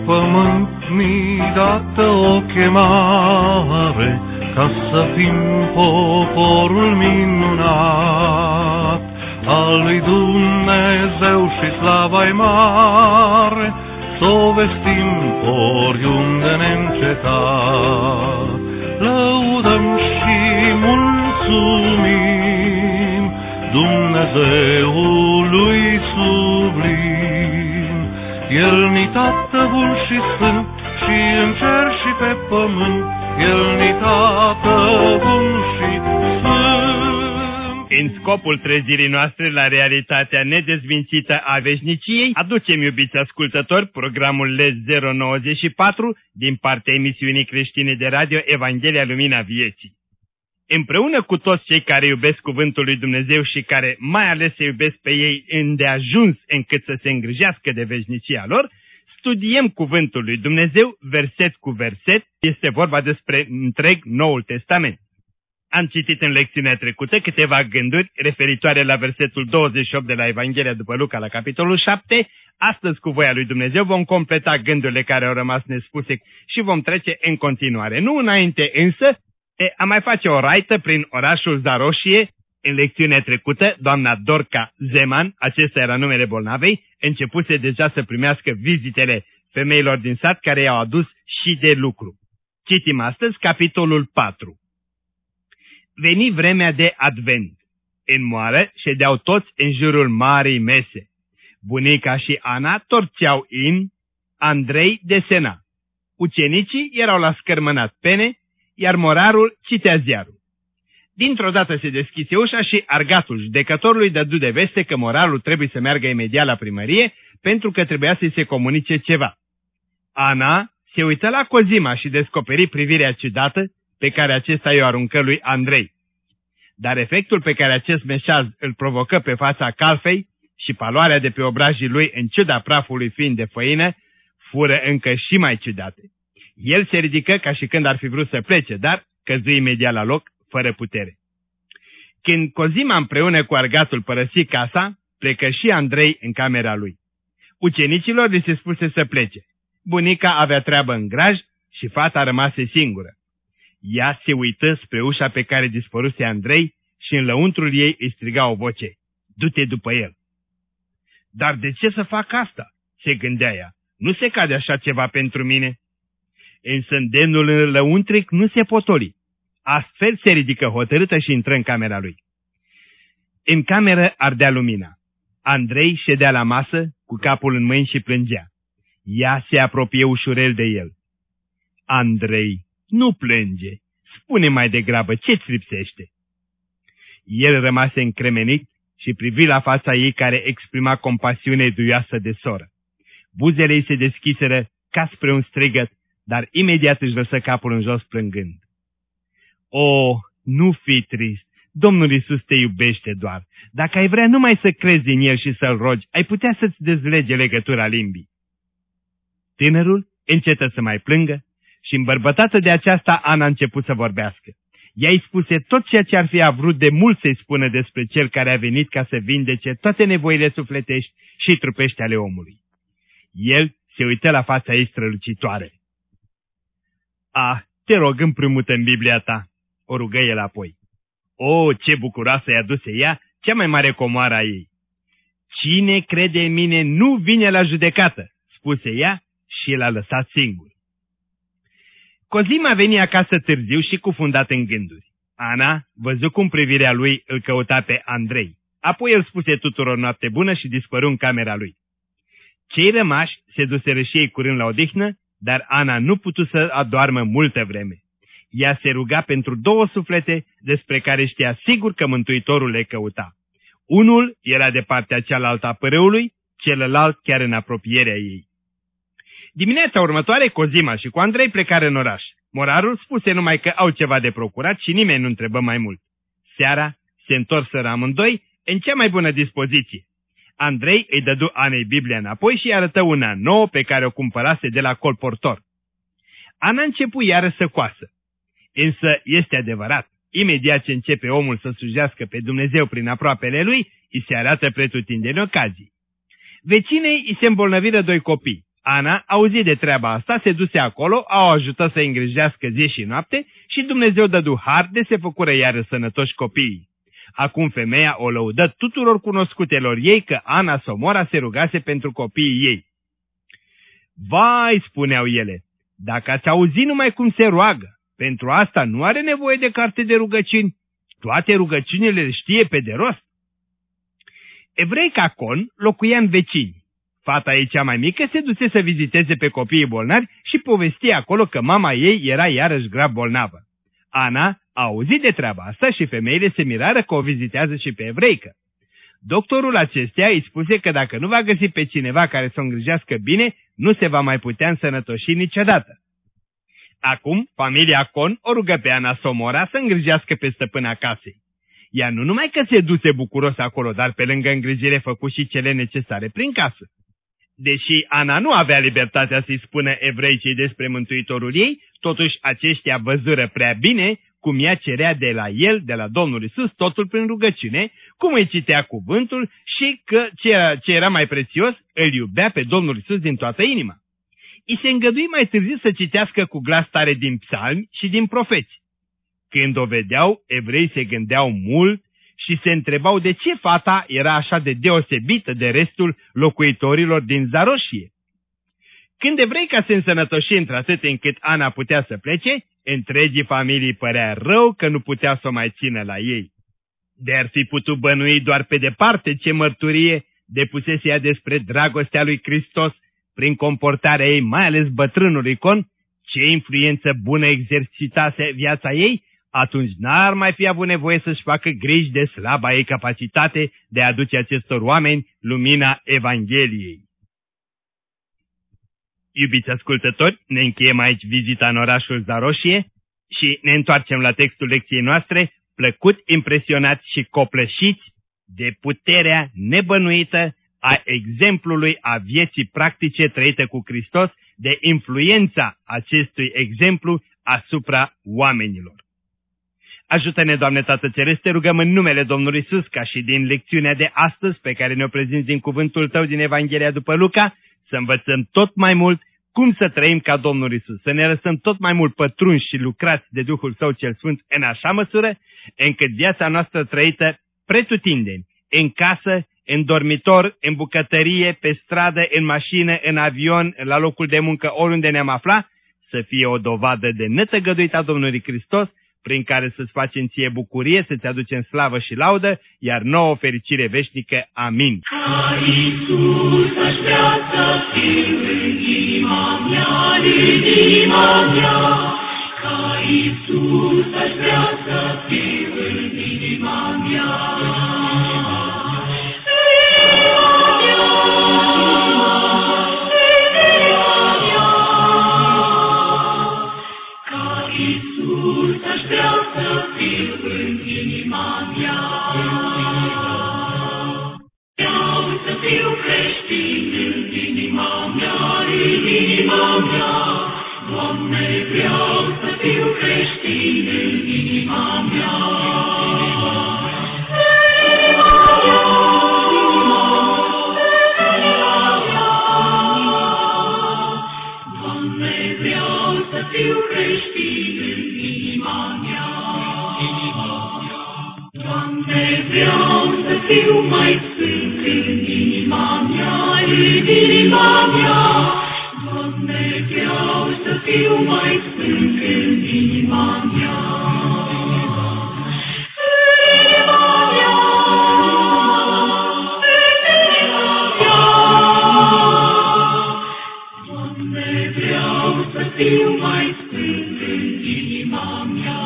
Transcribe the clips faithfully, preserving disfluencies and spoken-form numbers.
pământ mi-i dată o chemare, ca să fim poporul minunat al lui Dumnezeu și slava-i mare, s-o vestim oriunde neîncetat. Lăudăm și mulțumim Dumnezeului sublim. El-ni Tată bun și sfânt, și în cer și pe pământ, El-ni Tată bun și sfânt. În scopul trezirii noastre la realitatea nedezmințită a veșniciei, aducem, iubiți ascultători, programul L E Z zero nouăzeci și patru din partea emisiunii creștine de radio Evanghelia Lumina Vieții. Împreună cu toți cei care iubesc cuvântul lui Dumnezeu și care mai ales se iubesc pe ei îndeajuns încât să se îngrijească de veșnicia lor, studiem cuvântul lui Dumnezeu verset cu verset. Este vorba despre întreg Noul Testament. Am citit în lecțiunea trecută câteva gânduri referitoare la versetul douăzeci și opt de la Evanghelia după Luca la capitolul șapte. Astăzi, cu voia lui Dumnezeu, vom completa gândurile care au rămas nespuse și vom trece în continuare. Nu înainte însă, a mai face o raită prin orașul Zaroșie. În lecțiunea trecută, doamna Dorca Zeman, acesta era numele bolnavei, începuse deja să primească vizitele femeilor din sat care i-au adus și de lucru. Citim astăzi capitolul patru. Veni vremea de advent. În moară ședeau toți în jurul marii mese. Bunica și Ana torceau in, Andrei desena. Ucenicii erau la scărmănat pene, iar morarul citea ziarul. Dintr-o dată se deschise ușa și argatul judecătorului dădu de veste că morarul trebuie să meargă imediat la primărie pentru că trebuia să-i se comunice ceva. Ana se uită la Cozima și descoperi privirea ciudată pe care acesta i-o aruncă lui Andrei. Dar efectul pe care acest meșaz îl provocă pe fața calfei și paloarea de pe obrajii lui în ciuda prafului fiind de făină, fură încă și mai ciudate. El se ridică ca și când ar fi vrut să plece, dar căzui imediat la loc, fără putere. Când Cozima împreună cu argatul părăsi casa, plecă și Andrei în camera lui. Ucenicilor li se spuse să plece. Bunica avea treabă în graj și fata rămase singură. Ea se uită spre ușa pe care dispăruse Andrei și în lăuntrul ei îi striga o voce: "Du-te după el!" Dar de ce să fac asta? Se gândea ea. Nu se cade așa ceva pentru mine. Însă îndemnul în lăuntric nu se potoli. Astfel se ridică hotărâtă și intră în camera lui. În cameră ardea lumina. Andrei ședea la masă, cu capul în mâini și plângea. Ea se apropie ușurel de el. "Andrei, nu plânge. Spune mai degrabă ce-ți lipsește." El rămase încremenit și privi la fața ei care exprima compasiune duioasă de soră. Buzele ei se deschiseră ca spre un strigăt, dar imediat își lăsă capul în jos plângând. "O, nu fi trist, Domnul Iisus te iubește doar. Dacă ai vrea numai să crezi în El și să-L rogi, ai putea să-ți dezlege legătura limbii." Tânărul încetă să mai plângă și, îmbărbătată de aceasta, Ana a început să vorbească. Ea îi spuse tot ceea ce ar fi vrut de mult să-i spună despre Cel care a venit ca să vindece toate nevoile sufletești și trupești ale omului. El se uită la fața ei strălucitoare. "Ah, te rog, împrumută în Biblia ta," o rugă el apoi. O, ce bucuroasă i-a aduse ea, cea mai mare comoară a ei. "Cine crede în mine nu vine la judecată," spuse ea și l-a lăsat singur. Cozima veni acasă târziu și cufundat în gânduri. Ana văzu cum privirea lui îl căuta pe Andrei. Apoi el spuse tuturor noapte bună și dispăru în camera lui. Cei rămași se duseră și ei curând la odihnă, dar Ana nu putu să adoarmă multă vreme. Ea se ruga pentru două suflete despre care știa sigur că Mântuitorul le căuta. Unul era de partea cealaltă a părâului, celălalt chiar în apropierea ei. Dimineața următoare, Cozima și cu Andrei plecară în oraș. Morarul spuse numai că au ceva de procurat și nimeni nu întrebă mai mult. Seara se întorseră amândoi în cea mai bună dispoziție. Andrei îi dădu Anei Biblia înapoi și îi arătă una nouă pe care o cumpărase de la colportor. Ana începu iară să coasă. Însă este adevărat, imediat ce începe omul să slujească pe Dumnezeu prin aproapele lui, îi se arată pretutindeni ocazii. Vecinei îi se îmbolnăviră doi copii. Ana, auzit de treaba asta, se duse acolo, au ajutat să îngrijească zi și noapte și Dumnezeu dădu har de se făcură iară sănătoși copiii. Acum femeia o lăudă tuturor cunoscutelor ei că Ana Somora se rugase pentru copiii ei. Vai, spuneau ele, dacă ați auzit numai cum se roagă, pentru asta nu are nevoie de carte de rugăciuni, toate rugăciunile le știe pe de rost. Evreica Con locuia în vecini. Fata ei cea mai mică se duse să viziteze pe copiii bolnavi și povestea acolo că mama ei era iarăși grav bolnavă. Ana a auzit de treaba asta și femeile se mirară că o vizitează și pe evreică. Doctorul acesteia îi spuse că dacă nu va găsi pe cineva care să o îngrijească bine, nu se va mai putea însănătoși niciodată. Acum, familia Con o rugă pe Ana Somora să îngrijească pe stăpâna casei. Ea nu numai că se duse bucuros acolo, dar pe lângă îngrijire făcu și cele necesare prin casă. Deși Ana nu avea libertatea să-i spună evreicii despre Mântuitorul ei, totuși aceștia văzură prea bine cum ea cerea de la el, de la Domnul Iisus, totul prin rugăciune, cum îi citea cuvântul și că ce era mai prețios, îl iubea pe Domnul Iisus din toată inima. I se îngădui mai târziu să citească cu glas tare din psalmi și din profeți. Când o vedeau, evreii se gândeau mult și se întrebau de ce fata era așa de deosebită de restul locuitorilor din Zaroșie. Când evreica se însănătoși într-atât încât Ana putea să plece, întregii familii părea rău că nu putea să o mai țină la ei. De-ar fi putut bănui doar pe departe ce mărturie depusese ea despre dragostea lui Hristos prin comportarea ei, mai ales bătrânului Con, ce influență bună exercitase viața ei, atunci n-ar mai fi avut nevoie să-și facă griji de slaba ei capacitate de a aduce acestor oameni lumina Evangheliei. Iubiți ascultători, ne încheiem aici vizita în orașul Zaroșie și ne întoarcem la textul lecției noastre, plăcut impresionați și copleșiți de puterea nebănuită a exemplului a vieții practice trăite cu Hristos, de influența acestui exemplu asupra oamenilor. Ajută-ne, Doamne Tată Ceresc, te rugăm în numele Domnului Iisus, ca și din lecțiunea de astăzi, pe care ne-o prezinți din cuvântul Tău din Evanghelia după Luca, să învățăm tot mai mult cum să trăim ca Domnul Iisus, să ne lăsăm tot mai mult pătrunși și lucrați de Duhul Său cel Sfânt în așa măsură, încât viața noastră trăită pretutindeni, în casă, în dormitor, în bucătărie, pe stradă, în mașină, în avion, la locul de muncă, oriunde ne-am aflat, să fie o dovadă de netăgăduită a Domnului Hristos, prin care să-ți facem ție bucurie, să-ți aducem slavă și laudă, iar nouă fericire veșnică. Amin. Ca Iisus aș vrea să fiu în inima mea, în inima mea. Ca Iisus aș vrea să fiu în inima mea. Doamne, vreau să fiu creștin în inima mea. Doamne, vreau să fiu creștin în inima mea. Doamne, vreau să fiu mai sfânt în inima mea, în inima mea. Doamne, vreau să fiu mai sfânt în inima mea. Doamne, vreau să fiu mai sfânt în inima mea.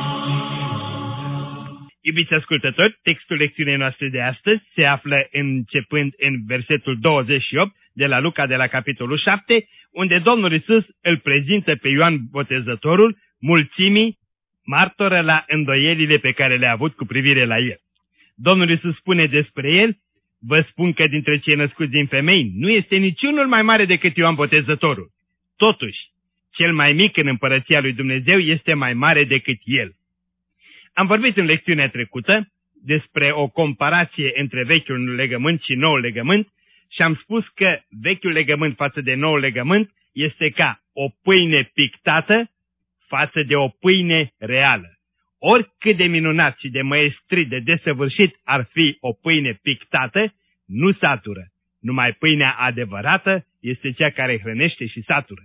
Iubiți ascultători, textul lecțiunii noastre de astăzi se află începând în versetul douăzeci și opt de la Luca de la capitolul șapte, unde Domnul Iisus îl prezintă pe Ioan Botezătorul mulțimii martoră la îndoielile pe care le-a avut cu privire la el. Domnul Iisus spune despre el: vă spun că dintre cei născuți din femei nu este niciunul mai mare decât Ioan Botezătorul. Totuși, cel mai mic în împărăția lui Dumnezeu este mai mare decât el. Am vorbit în lecțiunea trecută despre o comparație între vechiul legământ și noul legământ și am spus că vechiul legământ față de noul legământ este ca o pâine pictată față de o pâine reală. Oricât de minunat și de măestrit, de desăvârșit ar fi o pâine pictată, nu satură. Numai pâinea adevărată este cea care hrănește și satură.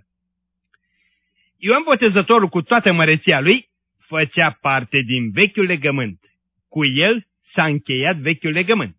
Ioan Botezătorul, cu toată măreția lui, făcea parte din vechiul legământ. Cu el s-a încheiat vechiul legământ.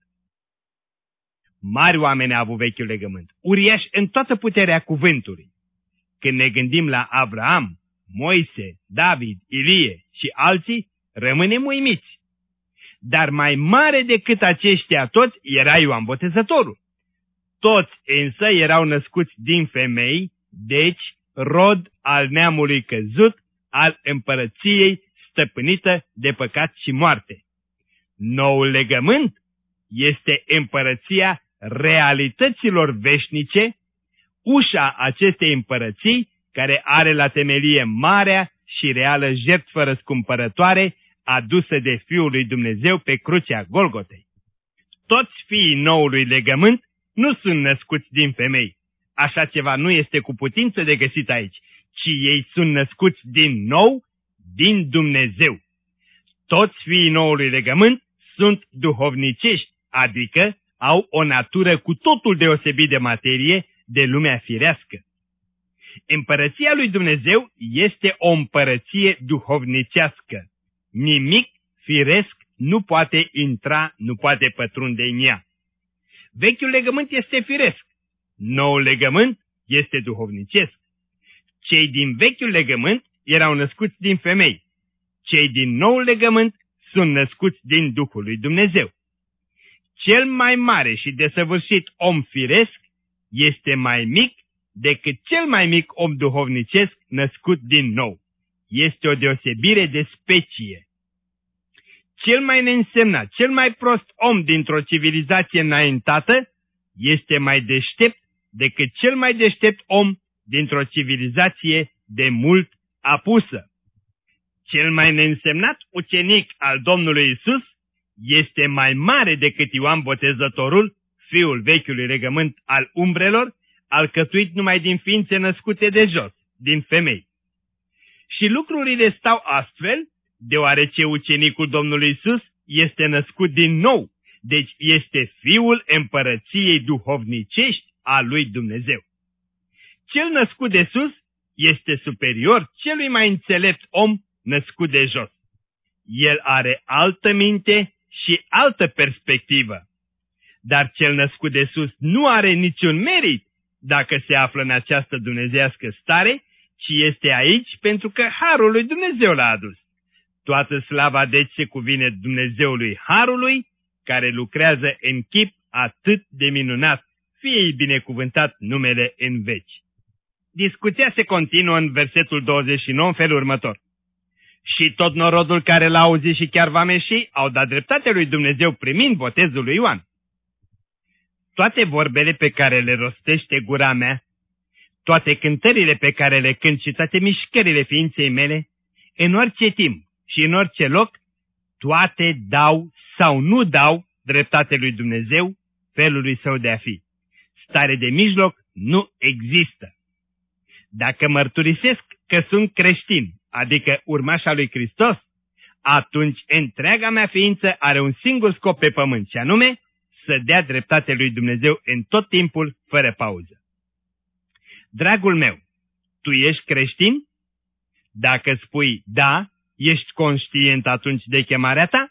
Mari oameni a avut vechiul legământ, uriași în toată puterea cuvântului. Când ne gândim la Avraam, Moise, David, Ilie și alții, rămânem uimiți. Dar mai mare decât aceștia toți era Ioan Botezătorul. Toți însă erau născuți din femei, deci rod al neamului căzut, al împărăției stăpânită de păcat și moarte. Noul legământ este împărăția realităților veșnice, ușa acestei împărății care are la temelie marea și reală jertfă răscumpărătoare adusă de Fiul lui Dumnezeu pe crucea Golgotei. Toți fiii noului legământ nu sunt născuți din femei. Așa ceva nu este cu putință de găsit aici, ci ei sunt născuți din nou din Dumnezeu. Toți fiii noului legământ sunt duhovnicești, adică au o natură cu totul deosebit de materie de lumea firească. Împărăția lui Dumnezeu este o împărăție duhovnicească. Nimic firesc nu poate intra, nu poate pătrunde în ea. Vechiul legământ este firesc, noul legământ este duhovnicesc. Cei din vechiul legământ erau născuți din femei, cei din noul legământ sunt născuți din Duhul lui Dumnezeu. Cel mai mare și desăvârșit om firesc este mai mic decât cel mai mic om duhovnicesc născut din nou. Este o deosebire de specie. Cel mai neînsemnat, cel mai prost om dintr-o civilizație înaintată este mai deștept decât cel mai deștept om dintr-o civilizație de mult apusă. Cel mai neînsemnat ucenic al Domnului Isus este mai mare decât Ioan Botezătorul, fiul vechiului legământ al umbrelor, alcătuit numai din ființe născute de jos, din femei. Și lucrurile stau astfel, deoarece ucenicul Domnului Isus este născut din nou, deci este fiul împărăției duhovnicești a lui Dumnezeu. Cel născut de sus este superior celui mai înțelept om născut de jos. El are altă minte și altă perspectivă. Dar cel născut de sus nu are niciun merit dacă se află în această dumnezeiască stare, ci este aici pentru că harul lui Dumnezeu l-a adus. Toată slava deci se cuvine Dumnezeului harului, care lucrează în chip atât de minunat, fie-i binecuvântat numele în veci. Discuția se continuă în versetul douăzeci și nouă în felul următor. Și tot norodul care l-a auzit și chiar vameșii au dat dreptate lui Dumnezeu primind botezul lui Ioan. Toate vorbele pe care le rostește gura mea, toate cântările pe care le cânt și toate mișcările ființei mele, în orice timp și în orice loc, toate dau sau nu dau dreptate lui Dumnezeu, felului său de a fi. Stare de mijloc nu există. Dacă mărturisesc că sunt creștin, adică urmașa lui Hristos, atunci întreaga mea ființă are un singur scop pe pământ, și anume să dea dreptate lui Dumnezeu în tot timpul, fără pauză. Dragul meu, tu ești creștin? Dacă spui da, ești conștient atunci de chemarea ta?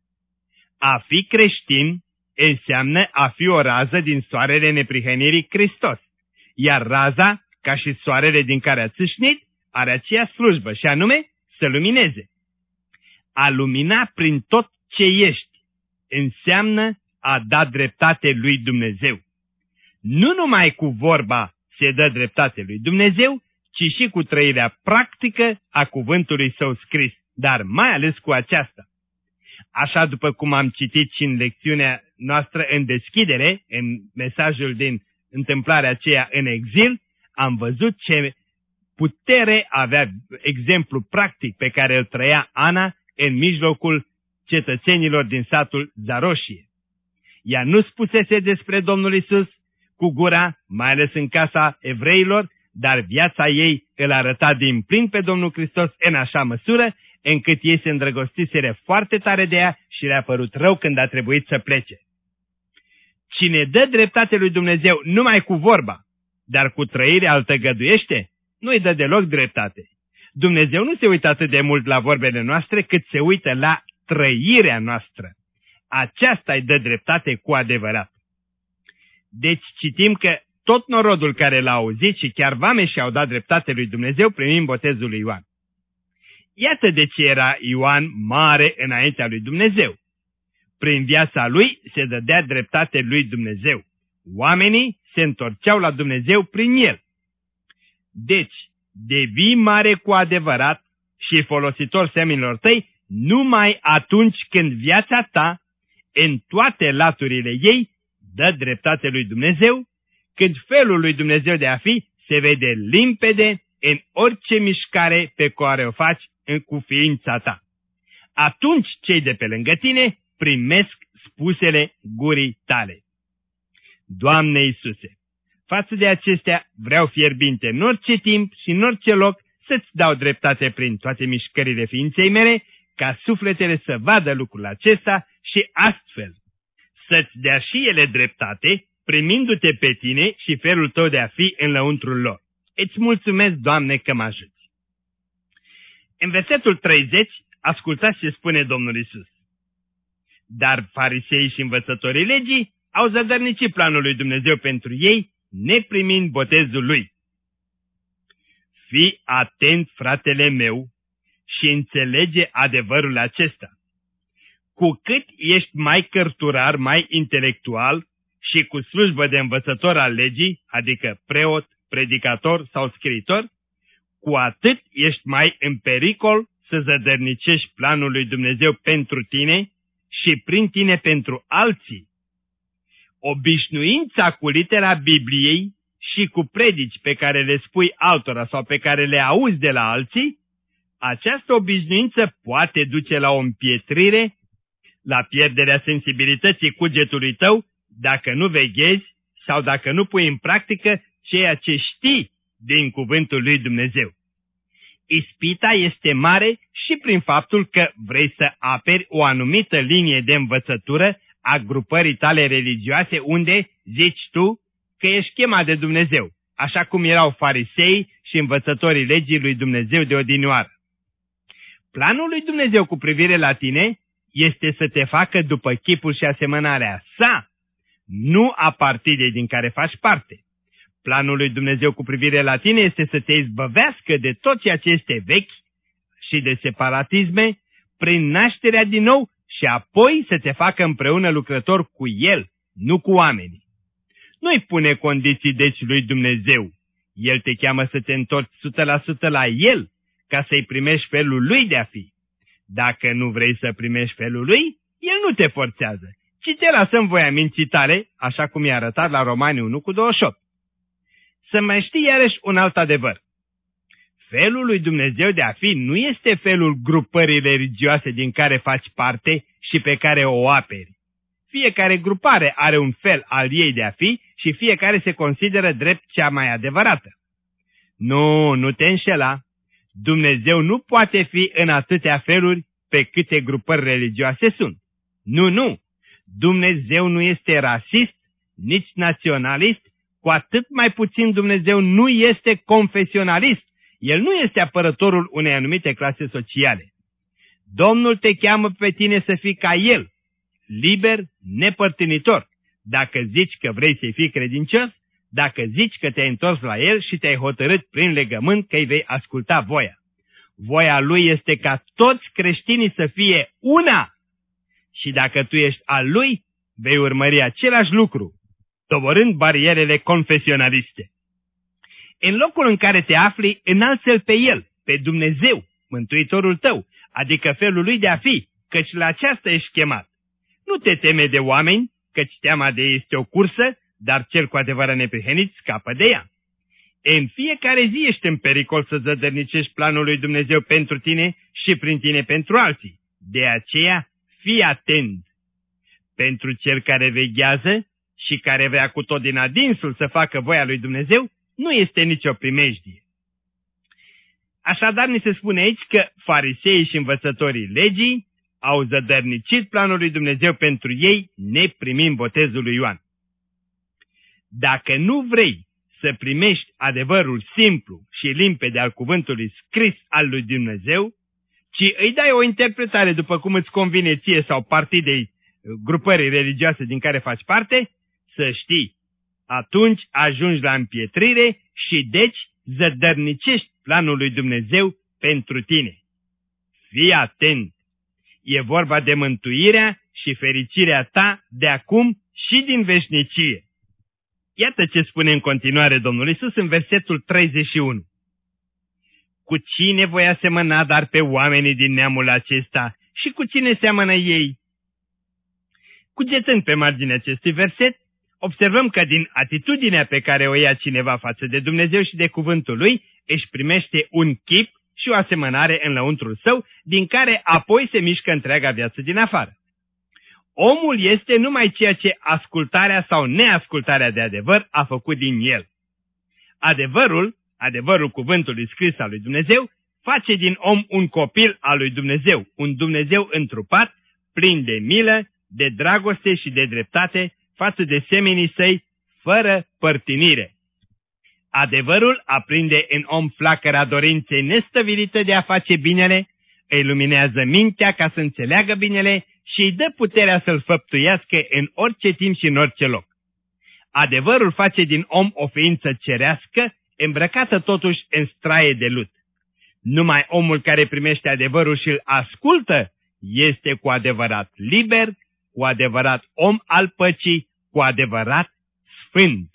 A fi creștin înseamnă a fi o rază din soarele neprihănirii Hristos, iar raza, ca și soarele din care a țâșnit, are aceea slujbă, și anume să lumineze. A lumina prin tot ce ești înseamnă a da dreptate lui Dumnezeu. Nu numai cu vorba se dă dreptate lui Dumnezeu, ci și cu trăirea practică a cuvântului său scris, dar mai ales cu aceasta. Așa după cum am citit și în lecțiunea noastră în deschidere, în mesajul din întâmplarea aceea în exil, am văzut ce putere avea exemplu practic pe care îl trăia Ana în mijlocul cetățenilor din satul Zaroșie. Ea nu spusese despre Domnul Isus, cu gura, mai ales în casa evreilor, dar viața ei îl arăta din plin pe Domnul Hristos în așa măsură, încât ei se îndrăgostiseră foarte tare de ea și le-a părut rău când a trebuit să plece. Cine dă dreptate lui Dumnezeu numai cu vorba, dar cu trăirea îl tăgăduiește, nu-i dă deloc dreptate. Dumnezeu nu se uită atât de mult la vorbele noastre, cât se uită la trăirea noastră. Aceasta îi dă dreptate cu adevărat. Deci citim că tot norodul care l-a auzit și chiar vameșii au dat dreptate lui Dumnezeu primind botezul lui Ioan. Iată de ce era Ioan mare înaintea lui Dumnezeu. Prin viața lui se dădea dreptate lui Dumnezeu. Oamenii se întorceau la Dumnezeu prin el. Deci, devii mare cu adevărat și folositor seminilor tăi numai atunci când viața ta, în toate laturile ei, dă dreptate lui Dumnezeu, când felul lui Dumnezeu de a fi se vede limpede în orice mișcare pe care o faci cu ființa ta. Atunci cei de pe lângă tine primesc spusele gurii tale. Doamne Iisuse, față de acestea vreau fierbinte în orice timp și în orice loc să-ți dau dreptate prin toate mișcările ființei mele, ca sufletele să vadă lucrul acesta și astfel să-ți dea și ele dreptate, primindu-te pe tine și felul tău de a fi în lăuntrul lor. Îți mulțumesc, Doamne, că mă ajuți. În versetul treizeci, ascultați ce spune Domnul Iisus. Dar fariseii și învățătorii legii au zădărnicit planul lui Dumnezeu pentru ei, neprimind botezul lui. Fii atent, fratele meu, și înțelege adevărul acesta. Cu cât ești mai cărturar, mai intelectual și cu slujbă de învățător al legii, adică preot, predicator sau scriitor, cu atât ești mai în pericol să zădărnicești planul lui Dumnezeu pentru tine și prin tine pentru alții. Obișnuința cu litera Bibliei și cu predici pe care le spui altora sau pe care le auzi de la alții, această obișnuință poate duce la o împietrire, la pierderea sensibilității cugetului tău, dacă nu veghezi sau dacă nu pui în practică ceea ce știi din cuvântul lui Dumnezeu. Ispita este mare și prin faptul că vrei să aperi o anumită linie de învățătură a grupării tale religioase unde zici tu că ești chemat de Dumnezeu, așa cum erau farisei și învățătorii legii lui Dumnezeu de odinioară. Planul lui Dumnezeu cu privire la tine este să te facă după chipul și asemănarea sa, nu a partidei din care faci parte. Planul lui Dumnezeu cu privire la tine este să te izbăvească de tot ceea ce este vechi și de separatisme prin nașterea din nou și apoi să te facă împreună lucrător cu El, nu cu oamenii. Nu-i pune condiții deci lui Dumnezeu. El te cheamă să te întorci o sută la sută la El, ca să-i primești felul Lui de a fi. Dacă nu vrei să primești felul Lui, El nu te forțează, ci te lasă în voia minții tale, așa cum i-a arătat la Romani unu cu douăzeci și opt. Să mai știi iarăși un alt adevăr. Felul lui Dumnezeu de a fi nu este felul grupării religioase din care faci parte și pe care o aperi. Fiecare grupare are un fel al ei de a fi și fiecare se consideră drept cea mai adevărată. Nu, nu te înșela. Dumnezeu nu poate fi în atâtea feluri pe câte grupări religioase sunt. Nu, nu. Dumnezeu nu este rasist, nici naționalist, cu atât mai puțin Dumnezeu nu este confesionalist. El nu este apărătorul unei anumite clase sociale. Domnul te cheamă pe tine să fii ca El, liber, nepărtinitor. Dacă zici că vrei să-i fii credincios, dacă zici că te-ai întors la El și te-ai hotărât prin legământ că îi vei asculta voia. Voia Lui este ca toți creștinii să fie una. Și dacă tu ești al Lui, vei urmări același lucru, doborând barierele confesionaliste. În locul în care te afli, înalță-L pe El, pe Dumnezeu, Mântuitorul tău, adică felul Lui de a fi, căci la aceasta ești chemat. Nu te teme de oameni, căci teama de ei este o cursă, dar cel cu adevărat neprihănit scapă de ea. În fiecare zi ești în pericol să zădărnicești planul lui Dumnezeu pentru tine și prin tine pentru alții. De aceea, fii atent. Pentru cel care veghează, și care vrea cu tot din adinsul să facă voia lui Dumnezeu, nu este nicio primejdie. Așadar, ni se spune aici că fariseii și învățătorii legii au zădărnicit planul lui Dumnezeu pentru ei, neprimind botezul lui Ioan. Dacă nu vrei să primești adevărul simplu și limpede al cuvântului scris al lui Dumnezeu, ci îi dai o interpretare după cum îți convine ție sau partidei grupării religioase din care faci parte, să știi, atunci ajungi la împietrire și deci zădărnicești planul lui Dumnezeu pentru tine. Fii atent! E vorba de mântuirea și fericirea ta de acum și din veșnicie. Iată ce spune în continuare Domnul Iisus în versetul treizeci și unu. Cu cine voi asemăna dar pe oamenii din neamul acesta și cu cine seamănă ei? Cugetând pe marginea acestui verset, observăm că din atitudinea pe care o ia cineva față de Dumnezeu și de cuvântul lui, își primește un chip și o asemănare în lăuntrul său, din care apoi se mișcă întreaga viață din afară. Omul este numai ceea ce ascultarea sau neascultarea de adevăr a făcut din el. Adevărul, adevărul cuvântului scris al lui Dumnezeu, face din om un copil al lui Dumnezeu, un Dumnezeu întrupat, plin de milă, de dragoste și de dreptate față de semenii săi, fără părtinire. Adevărul aprinde în om flacăra dorinței nestăvilită de a face binele, îi luminează mintea ca să înțeleagă binele și îi dă puterea să-l făptuiască în orice timp și în orice loc. Adevărul face din om o ființă cerească, îmbrăcată totuși în straie de lut. Numai omul care primește adevărul și îl ascultă este cu adevărat liber, cu adevărat om al păcii, cu adevărat sfânt.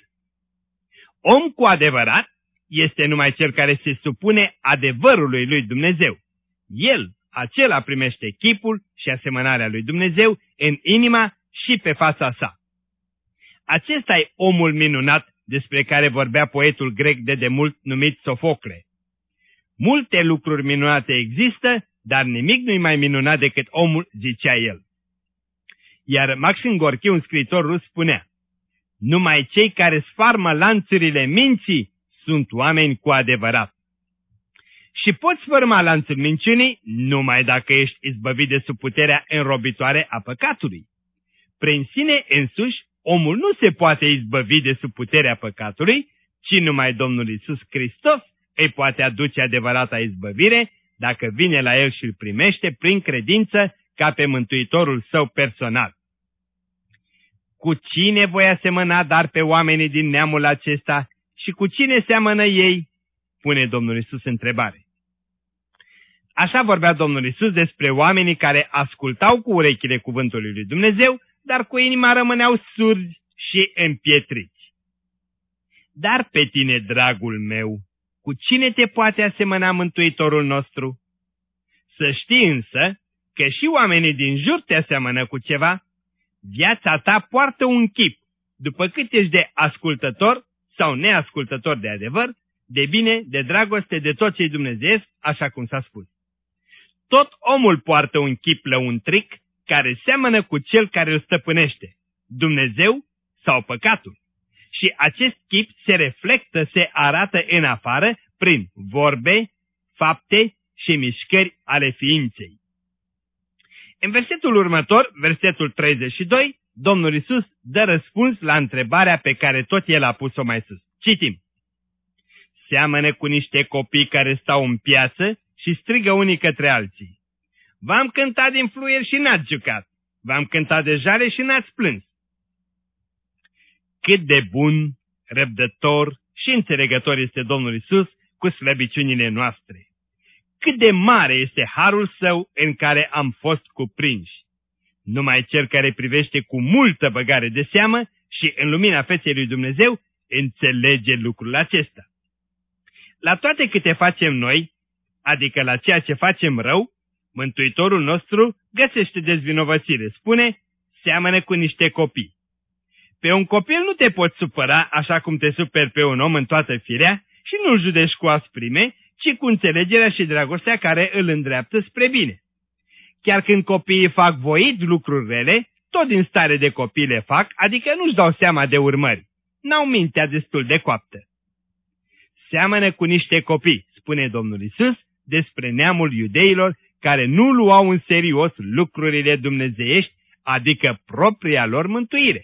Om cu adevărat este numai cel care se supune adevărului lui Dumnezeu. El, acela primește chipul și asemănarea lui Dumnezeu în inima și pe fața sa. Acesta e omul minunat despre care vorbea poetul grec de demult numit Sofocle. Multe lucruri minunate există, dar nimic nu-i mai minunat decât omul, zicea el. Iar Maxim Gorki, un scriitor rus, spunea: numai cei care sfarmă lanțurile minții sunt oameni cu adevărat. Și poți sfârma lanțul minciunii numai dacă ești izbăvit de sub puterea înrobitoare a păcatului. Prin sine însuși, omul nu se poate izbăvi de sub puterea păcatului, ci numai Domnul Iisus Hristos îi poate aduce adevărata izbăvire dacă vine la el și îl primește prin credință ca pe Mântuitorul său personal. Cu cine voi asemăna dar pe oamenii din neamul acesta și cu cine seamănă ei? Pune Domnul Iisus întrebare. Așa vorbea Domnul Iisus despre oamenii care ascultau cu urechile cuvântului lui Dumnezeu, dar cu inima rămâneau surzi și împietriți. Dar pe tine, dragul meu, cu cine te poate asemăna Mântuitorul nostru? Să știi însă că și oamenii din jur te aseamănă cu ceva. Viața ta poartă un chip, după cât ești de ascultător sau neascultător de adevăr, de bine, de dragoste, de tot ce-i dumnezeiesc, așa cum s-a spus. Tot omul poartă un chip lăuntric care seamănă cu cel care îl stăpânește, Dumnezeu sau păcatul. Și acest chip se reflectă, se arată în afară prin vorbe, fapte și mișcări ale ființei. În versetul următor, versetul treizeci și doi, Domnul Iisus dă răspuns la întrebarea pe care tot el a pus-o mai sus. Citim. Seamănă cu niște copii care stau în piață și strigă unii către alții. V-am cântat din fluier și n-ați jucat. V-am cântat de jale și n-ați plâns. Cât de bun, răbdător și înțelegător este Domnul Iisus cu slăbiciunile noastre. Cât de mare este harul său în care am fost cuprinși. Numai cel care privește cu multă băgare de seamă și în lumina feței lui Dumnezeu înțelege lucrul acesta. La toate câte facem noi, adică la ceea ce facem rău, Mântuitorul nostru găsește dezvinovățire. Spune, seamănă cu niște copii. Pe un copil nu te poți supăra așa cum te superi pe un om în toată firea și nu-l judești cu asprime, ci cu înțelegerea și dragostea care îl îndreaptă spre bine. Chiar când copiii fac voit lucruri rele, tot din stare de copii le fac, adică nu-și dau seama de urmări. N-au mintea destul de coaptă. Seamănă cu niște copii, spune Domnul Iisus, despre neamul iudeilor care nu luau în serios lucrurile dumnezeiești, adică propria lor mântuire.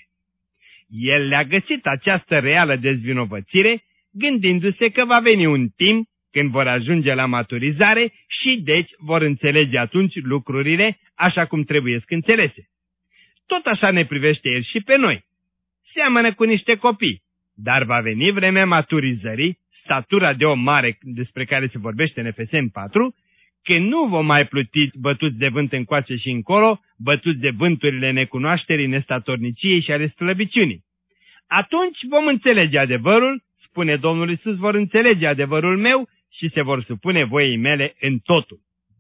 El le-a găsit această reală dezvinovățire, gândindu-se că va veni un timp când vor ajunge la maturizare și deci vor înțelege atunci lucrurile așa cum trebuiesc înțelese. Tot așa ne privește El și pe noi. Seamănă cu niște copii, dar va veni vremea maturizării, statura de om mare despre care se vorbește în Efeseni patru, că nu vom mai pluti bătuți de vânt încoace și încolo, bătuți de vânturile necunoașterii, nestatorniciei și ale slăbiciunii. Atunci vom înțelege adevărul, spune Domnul Iisus, vor înțelege adevărul meu și se vor supune voiei mele în totul.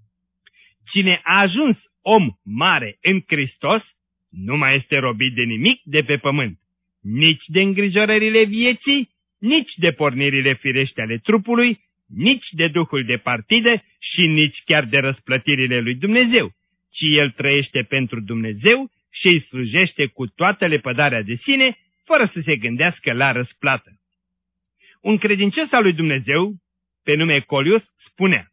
Cine a ajuns om mare în Hristos, nu mai este robit de nimic de pe pământ, nici de îngrijorările vieții, nici de pornirile firești ale trupului, nici de duhul de partidă și nici chiar de răsplătirile lui Dumnezeu, ci el trăiește pentru Dumnezeu și îi slujește cu toată lepădarea de sine, fără să se gândească la răsplată. Un credincios al lui Dumnezeu, pe nume Colius, spunea: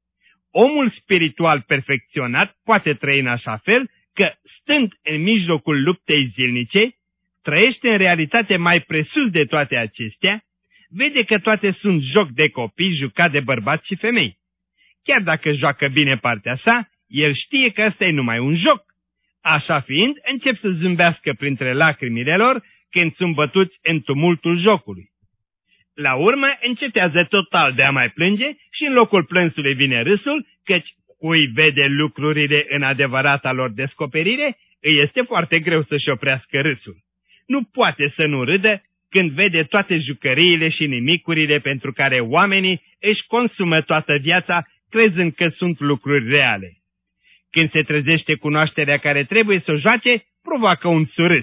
omul spiritual perfecționat poate trăi în așa fel că, stând în mijlocul luptei zilnice, trăiește în realitate mai presus de toate acestea, vede că toate sunt joc de copii jucat de bărbați și femei. Chiar dacă joacă bine partea sa, el știe că ăsta e numai un joc. Așa fiind, încep să zâmbească printre lacrimile lor când sunt bătuți în tumultul jocului. La urmă, încetează total de a mai plânge și în locul plânsului vine râsul, căci cui vede lucrurile în adevărata lor descoperire, îi este foarte greu să-și oprească râsul. Nu poate să nu râdă când vede toate jucăriile și nimicurile pentru care oamenii își consumă toată viața, crezând că sunt lucruri reale. Când se trezește cunoașterea care trebuie să o joace, provoacă un surâs.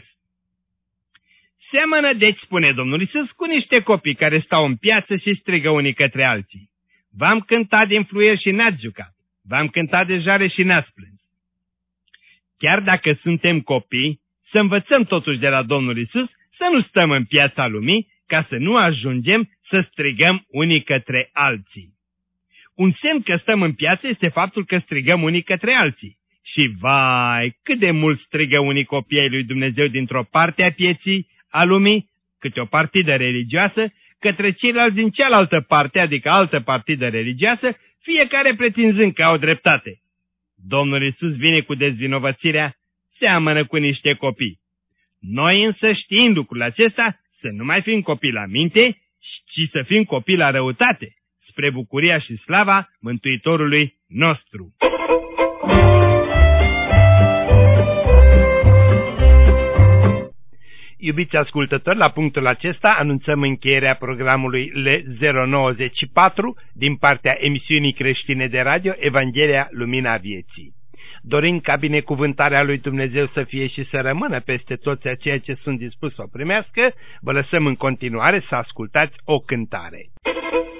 Seamănă, deci, spune Domnul Iisus, cu niște copii care stau în piață și strigă unii către alții: v-am cântat din fluier și n-ați jucat, v-am cântat de jale și n-ați plâns. Chiar dacă suntem copii, să învățăm totuși de la Domnul Iisus să nu stăm în piața lumii, ca să nu ajungem să strigăm unii către alții. Un semn că stăm în piață este faptul că strigăm unii către alții. Și vai, cât de mult strigă unii copii ai lui Dumnezeu dintr-o parte a pieții, a lumii, câte o partidă religioasă, către ceilalți din cealaltă parte, adică altă partidă religioasă, fiecare pretinzând că au dreptate. Domnul Iisus vine cu dezvinovățirea: seamănă cu niște copii. Noi însă, știind lucrul acesta, să nu mai fim copii la minte, ci să fim copii la răutate, spre bucuria și slava Mântuitorului nostru. Iubiți ascultători, la punctul acesta anunțăm încheierea programului L zero nouăzeci și patru din partea emisiunii creștine de radio Evanghelia Lumina Vieții. Dorim ca binecuvântarea lui Dumnezeu să fie și să rămână peste toți aceia ce sunt dispuși să o primească, vă lăsăm în continuare să ascultați o cântare.